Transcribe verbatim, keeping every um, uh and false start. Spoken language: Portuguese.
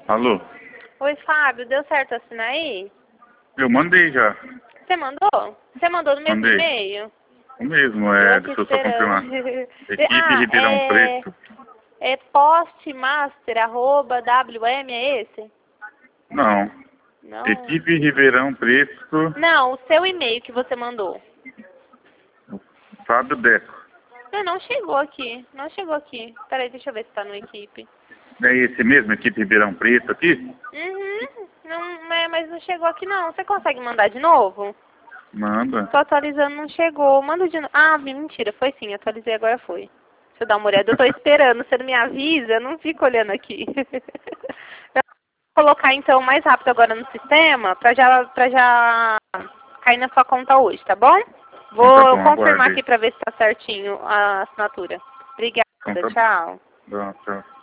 Alô? Oi, Fábio, deu certo assinar aí? Eu mandei já. Você mandou? Você mandou no mesmo Mandei. e-mail? O mesmo, Eu é, aqui deixa eu só confirmar. esperando. Equipe ah, Ribeirão é... Preto. É postmaster, arroba, W M, é esse? Não. Não. Equipe Ribeirão Preto, Não, o seu e-mail que você mandou. Fábio Deco. Não, não chegou aqui. Não chegou aqui. Peraí, deixa eu ver se tá no equipe. É esse mesmo, Equipe Ribeirão Preto aqui? Uhum. Não, é, mas não chegou aqui não. Você consegue mandar de novo? Manda. Tô atualizando, não chegou. Manda de novo. Ah, mentira, foi sim. Atualizei, agora foi. Deixa eu dar uma olhada. Eu tô esperando. Você não me avisa? Eu não fico olhando aqui. Eu vou colocar então mais rápido agora no sistema pra já, pra já cair na sua conta hoje, tá bom? Vou Então tá bom, confirmar aguarde. aqui pra ver se tá certinho a assinatura. Obrigada, Então tá bom. tchau. Não, tchau.